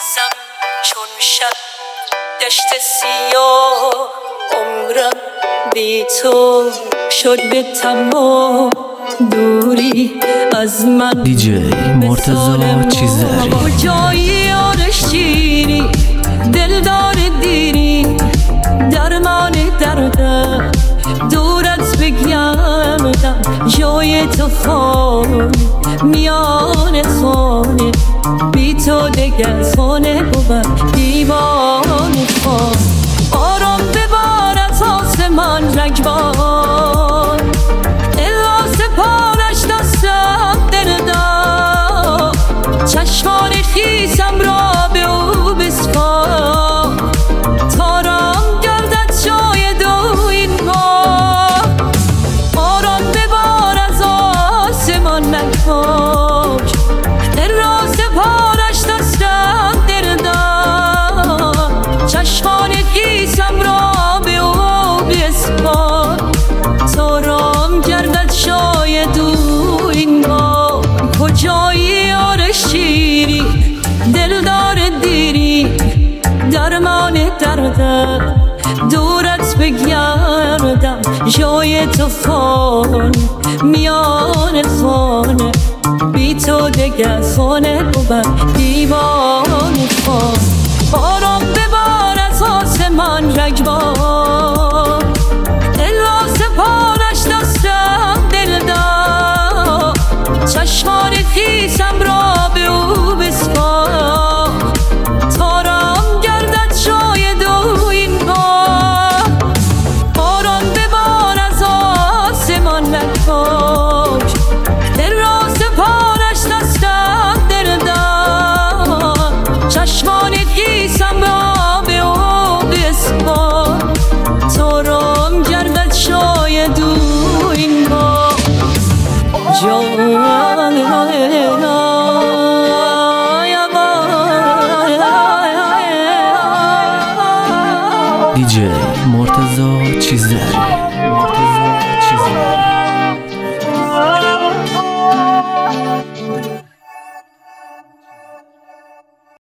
بازم چون شب دشت سیاه عمرم بی تو شد به تمام دوری از من دیجی مرتضی چیزداری کجایی آرش شیری دلدار دیری درمان دردم دورت بگردم جای تو خانه میان خانه بی تو دگر خانه بود دیوانه خانه آرام ببار از آسمان رگبار الا سپارش دستم دردم چشمان خیسم را به او بسپار تارم گردد جای دو این بار آرام ببار از آسمان رگبار الا سپارش دستم دردم چشمان خیسم را به او بسپار تارم گردد جای دو این بار کجایی آرش شیری دلدار دیری درمان دردم دورت بگردم جای تو خانه میان خانه بی تو دگر خانه بود دیوانه خانه آرام ببار از آسمان رگبار الا سپارش دستم دلدار چشمان خیسم را به او بسپار تارم گردد جای دو این بار آرام ببار از آسمان رگبار الا سپارش دستم دردم چشمان خیسم را به او بسپار تارم گردد جای دو این بار دیجی مرتضی چیزداری